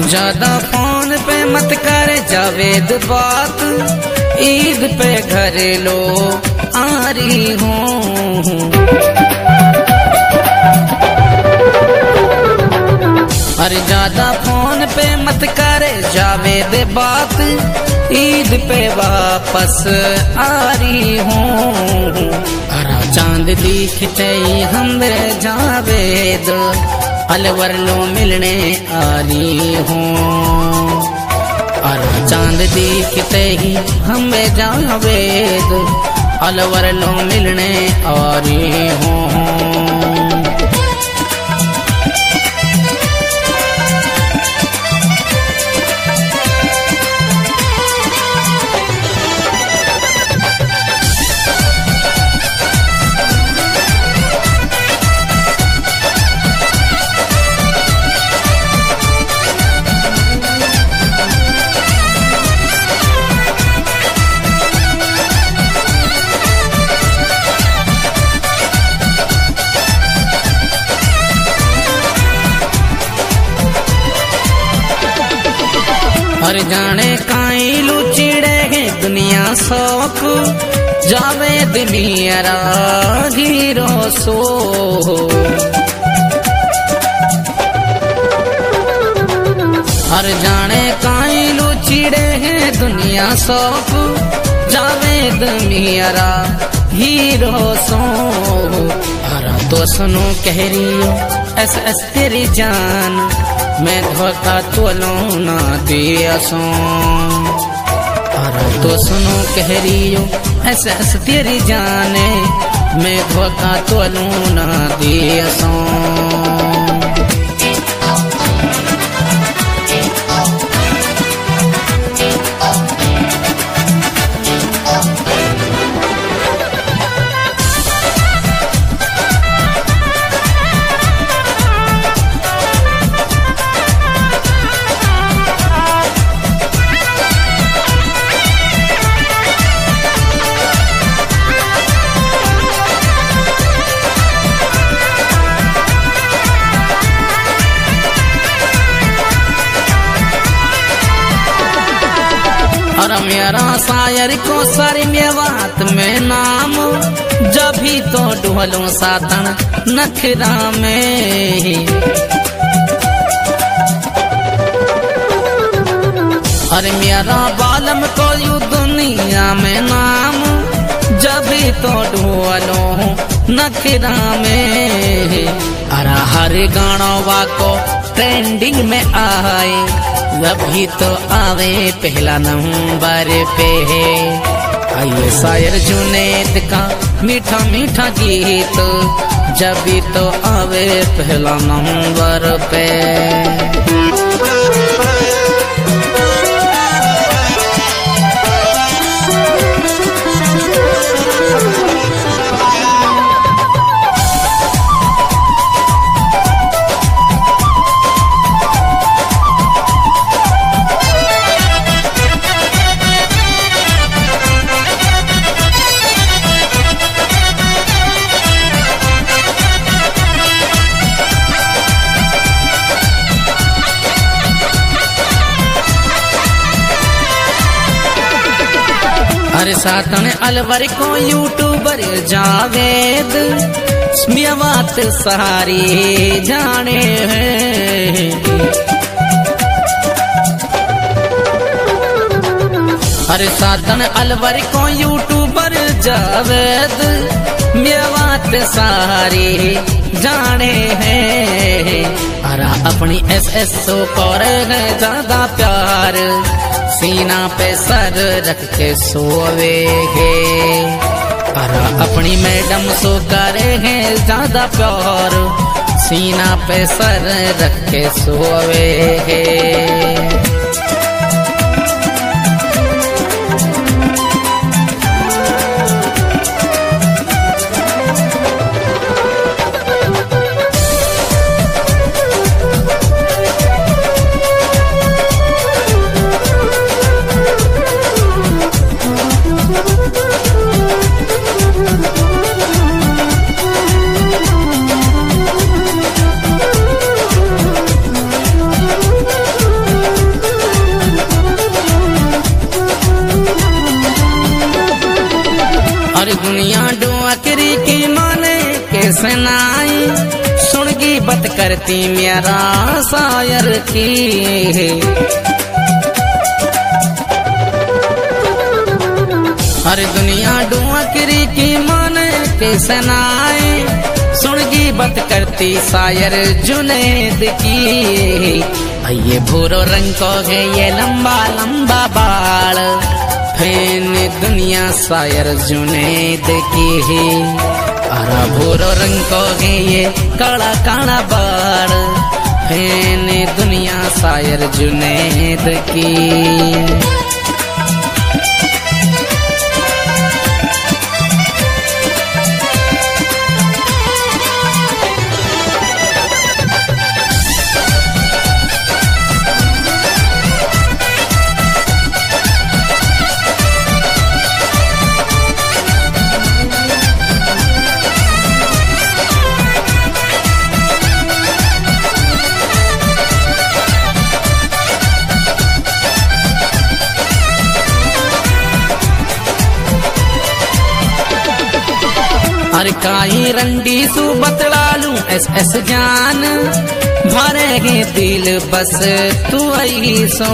ज्यादा फोन पे मत कर जावेद बात, ईद पे घर लो आ रही हूँ। अरे ज्यादा फोन पे मत कर जावेद बात, ईद पे वापस आ रही हूँ। अरा चांद दिखते हम जावेद, अलवर लो मिलने आ रही हूँ। अरा चांद दिखते ही हम जावेद, अलवर लो मिलने आ रही हूँ। हर जाने काई लुचिड़े है दुनिया शौक, जावेद मेरा हीरो सो। हर जाने काई लुचिड़े है दुनिया शौक, जावेद मेरा हीरो सो। हरा तो सुनो कह रही हो एस तेरी जान, मैं धोखा तो ना दिया सो। अरे तो सुनो कह रही हो ऐसे तेरी जाने, मैं धोखा तो ना दिया सो। और मेरा शायर को सारी मेवात में नाम, जब भी तो ढोलों सातन नखरा में। अरे मेरा बालम को यू दुनिया में नाम, जब भी तो ढोलों नखरा में। अरे हर गानों को ट्रेंडिंग में आए, अभी तो आवे पहला नंबर पे। आइए शायर जुनैद का मीठा मीठा गीत, जब भी तो आवे पहला नंबर पे। अरे सातन अलवर को यूट्यूबर जावेद, मेवात सारी जाने हैं। अरे सातन अलवर को यूट्यूबर जावेद, मेवात सारी जाने हैं। अरे अपनी SSO को रहे ज्यादा प्यार, सीना पे सर रख के सोवे है। अरे अपनी मैडम सो करे हैं ज्यादा प्यार, सीना पे सर रख के सोवे है। सनाई सुनगी बत करती मेरा शायर की। हर दुनिया डुआकरी की मन के सनाई सुनगी बत करती शायर जुनैद की। ये भूरो रंग को है ये लंबा लंबा बाल फैन दुनिया शायर जुनैद की है। अरा भूरो रंग को है ये काला काला बाल फैन दुनिया शायर जुनैद की। हर काई रंडी सु बतलालू एस जान भरेगे दिल बस तू आई सो।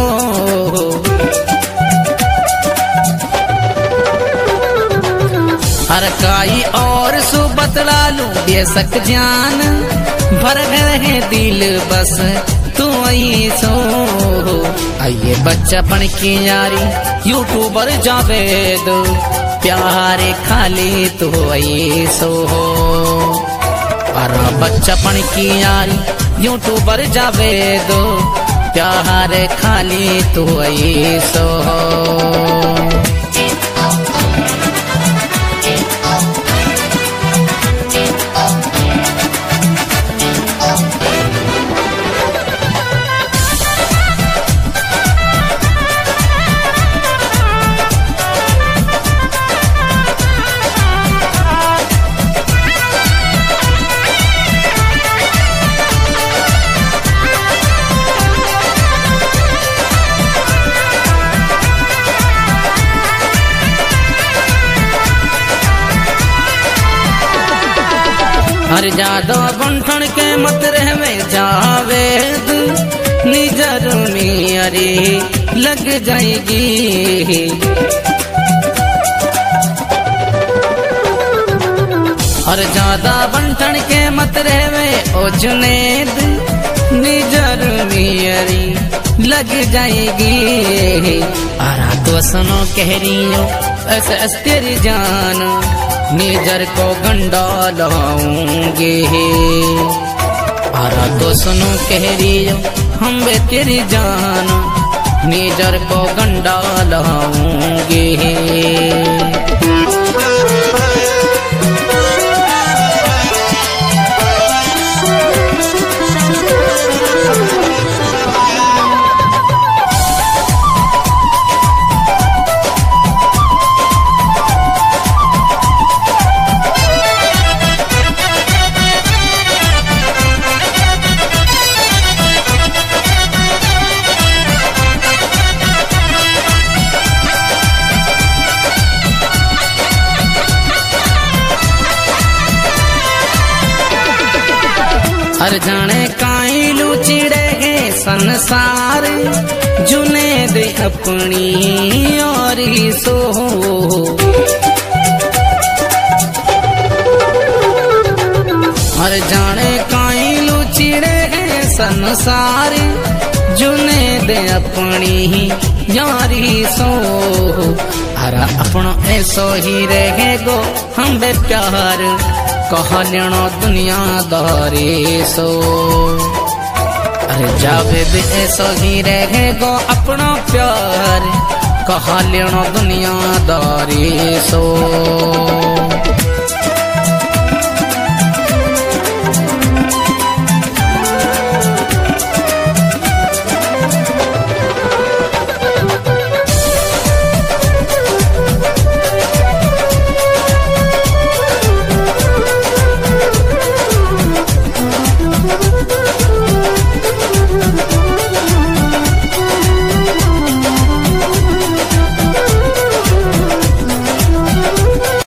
हर काई और सु बतलालू बेसक जान भर गए दिल बस तू आई सो। आइए बच्चा पढ़ की यारी यूट्यूबर जावेद प्यारे खाली तो आई सो। और बच्चा पढ़ की यारी यूट्यूबर जावेद प्यारे खाली तो आई सो। हर जादो बंठन के मत रहवे जावेद निजर में अरे लग जाएगी। हर ज्यादा बंठन के मत रहवे ओ जुनैद निजर में अरे लग जाएगी। आरा तो सुनो कह रही हो ऐसे तेरी जान निजर को गंडा लाऊंगे। आरा तो सुनो कह रही हो हम बे तेरी जान निजर को गंडा लाऊंगे। हर जाने काई लुचिड़े है संसार जुनैद अपनी और ही सो। हर जाने काई लुचिड़े है संसार जुनैद अपनी यारी सो। हरा अपनो ऐसो ही रहे गो हम बे प्यार कह लेनो दुनियादारी सो। अरे जावेद ऐसो ही रहे गो अपना प्यार कह लेनो दुनियादारी सो।